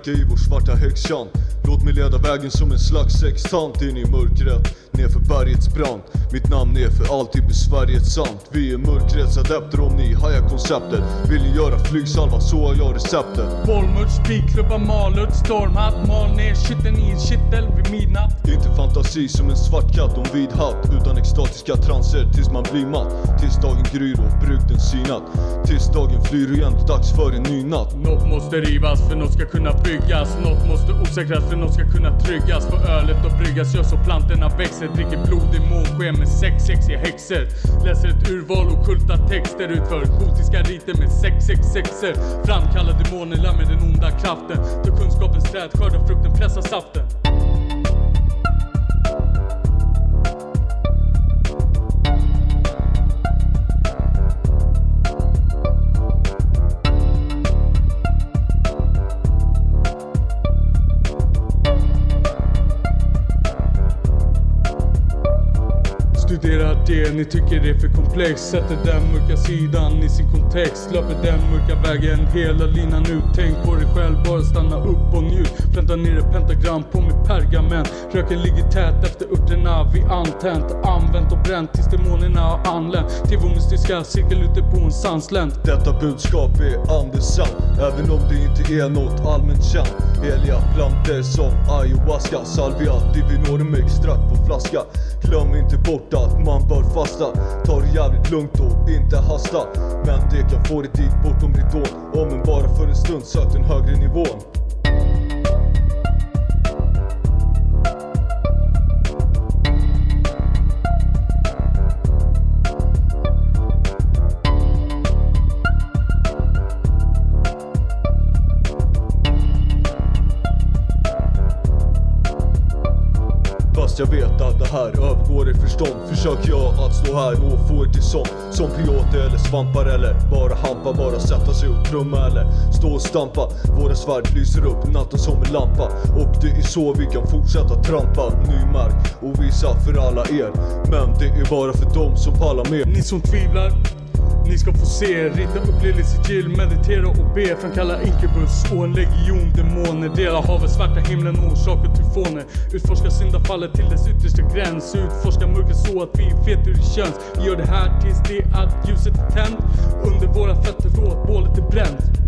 verka i vår svarta häxkant. Låt mig leda vägen som en slags sextant in i mörkret, nerför bergets brant. Mitt namn är för alltid besvärjet sant. Vi är mörkrets adepter om ni hajar konceptet. Vill ni göra flygsalva så har jag receptet. Bollmört, spikklubbar, malört, stormhatt. Mal ner skitten i en kittel vid midnatt. Inte fantasi som en svart katt om vid hatt, utan extatiska transer tills man blir matt. Tills dagen gryr och brygden sinat. Tills dagen flyr igen, dags för en ny natt. Något måste rivas för något ska kunna byggas. Något måste osäkras för något ska kunna tryggas. För ölet och bryggas gör så plantorna växer. Dricker blod i månsken med sexiga häxor. Läser ett urval och kulta texter utför gotiska riter med 666er. Framkallar demonerna med den onda kraften. Då kunskapens träd skördar frukten, pressar saften. Studera det ni tycker är för komplex. Sätter den mörka sidan i sin kontext. Löper den mörka vägen hela linan ut. Tänk på dig själv, bara stanna upp och njut. Planta ner ett pentagram på mitt pergament. Röken ligger tät efter örterna vi antänt. Använt och bränt tills demonerna har anlänt. Till vår mystiska cirkel ute på en sandslänt. Detta budskap är andesant, även om det inte är något allmänt känt. Heliga planter som ayahuasca, salvia, divinorum extrakt på flaska. Glöm inte bort att man bör fasta. Ta det jävligt lugnt och inte hasta. Men det kan få dig dit bortom ridån. Om en bara för en stund sök den högre nivån. Fast jag vet att det här övergår i förstånd. Försöker jag att stå här och få det till sång. Som peyote eller svampar eller bara hampa. Bara sätta sig och trumma eller stå och stampa. Våra svärd lyser upp natten som en lampa. Och det är så vi kan fortsätta trampa. Ny mark och visa för alla er. Men det är bara för dem som pallar med. Ni som tvivlar, ni ska få se. Rita upp lille sigill, meditera och be. Framkalla inkubus och en legion demoner. Dela havet, svarta himlen och orsaka tyfoner. Utforska syndafallet till dess yttersta gräns. Utforska mörker så att vi vet hur det känns. Vi gör det här tills det att ljuset är tänt. Under våra fötter råt bålet är bränt.